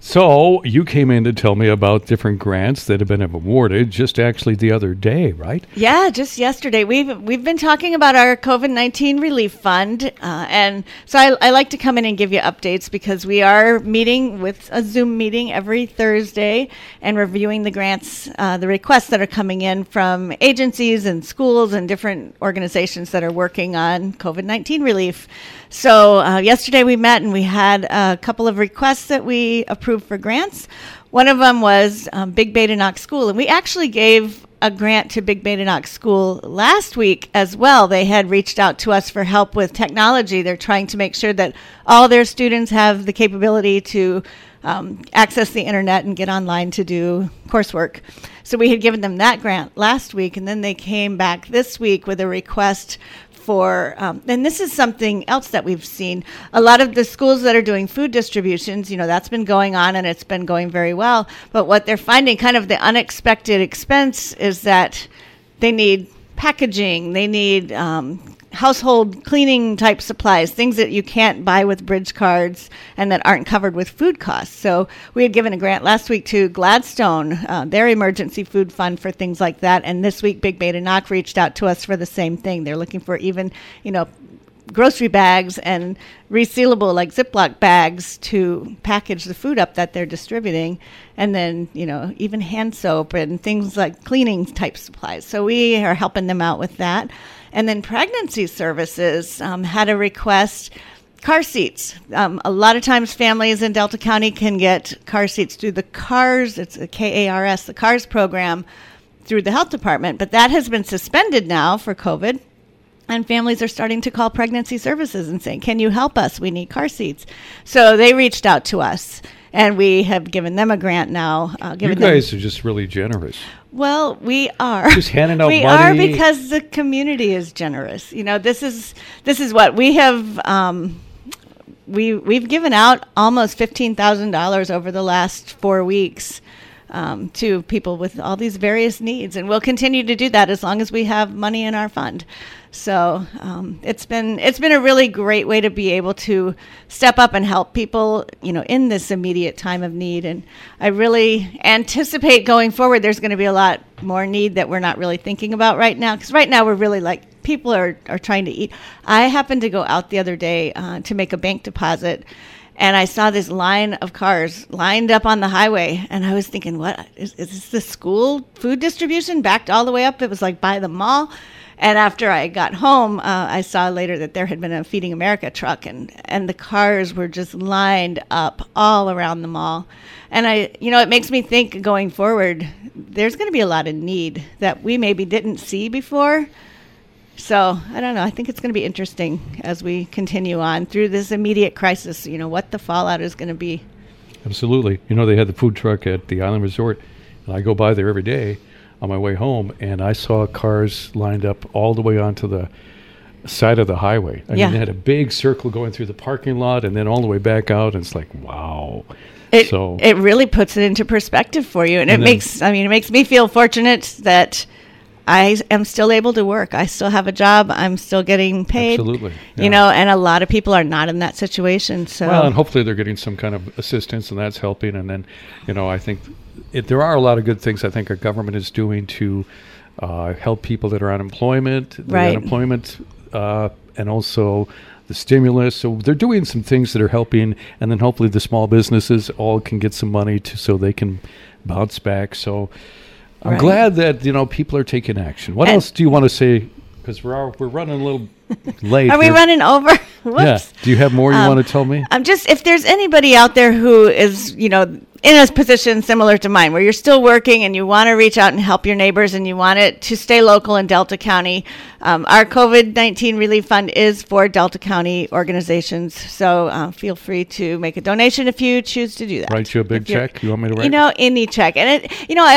So you came in to tell me about different grants that have been awarded just actually the other day, right? Yeah, just yesterday. We've been talking about our COVID-19 relief fund, and so I like to come in and give you updates because we are meeting with a Zoom meeting every Thursday and reviewing the grants, the requests that are coming in from agencies and schools and different organizations that are working on COVID-19 relief. So yesterday we met and we had a couple of requests that we approved for grants. One of them was Big Beta Knox School, and we actually gave a grant to Big Beta Knox School last week as well. They had reached out to us for help with technology. They're trying to make sure that all their students have the capability to access the internet and get online to do coursework. So we had given them that grant last week, and then they came back this week with a request for, and this is something else that we've seen. A lot of the schools that are doing food distributions, that's been going on and it's been going very well. But what they're finding, kind of the unexpected expense, is that they need packaging, they need household cleaning type supplies, things that you can't buy with bridge cards and that aren't covered with food costs. So we had given a grant last week to Gladstone, their emergency food fund for things like that. And this week, Big Beta Knox reached out to us for the same thing. They're looking for even, grocery bags and resealable like Ziploc bags to package the food up that they're distributing. And then, even hand soap and things like cleaning type supplies. So we are helping them out with that. And then Pregnancy Services had a request, car seats. A lot of times families in Delta County can get car seats through the CARS, it's a KARS, the CARS program through the health department. But that has been suspended now for COVID. And families are starting to call Pregnancy Services and saying, can you help us? We need car seats. So they reached out to us, and we have given them a grant now. You guys are just really generous. Well, we are. Just handing out money. We are because the community is generous. This is what we have. We've given out almost $15,000 over the last 4 weeks to people with all these various needs, and we'll continue to do that as long as we have money in our fund. So it's been a really great way to be able to step up and help people, in this immediate time of need. And I really anticipate going forward, there's going to be a lot more need that we're not really thinking about right now. Because right now we're really people are trying to eat. I happened to go out the other day to make a bank deposit, and I saw this line of cars lined up on the highway. And I was thinking, what is this the school food distribution backed all the way up? It was like by the mall. And after I got home, I saw later that there had been a Feeding America truck, and the cars were just lined up all around the mall. And it makes me think going forward, there's going to be a lot of need that we maybe didn't see before. So I don't know. I think it's going to be interesting as we continue on through this immediate crisis, what the fallout is going to be. Absolutely. They had the food truck at the Island Resort, and I go by there every day on my way home, and I saw cars lined up all the way onto the side of the highway. I mean, they had a big circle going through the parking lot and then all the way back out, and it's like, wow. It really puts it into perspective for you, and it makes me feel fortunate that I am still able to work. I still have a job. I'm still getting paid. Absolutely. Yeah. And a lot of people are not in that situation. So well, and hopefully they're getting some kind of assistance, and that's helping. And then, I think there are a lot of good things I think our government is doing to help people that are on unemployment, and also the stimulus. So they're doing some things that are helping, and then hopefully the small businesses all can get some money so they can bounce back. So I'm glad that people are taking action. What else do you want to say? Because we're running a little late. Are we running over? Whoops. Yeah. Do you have more you want to tell me? Just if there's anybody out there who is in a position similar to mine, where you're still working and you want to reach out and help your neighbors and you want it to stay local in Delta County, our COVID-19 Relief Fund is for Delta County organizations. So feel free to make a donation if you choose to do that. Write you a big check? You want me to write? Any check. And I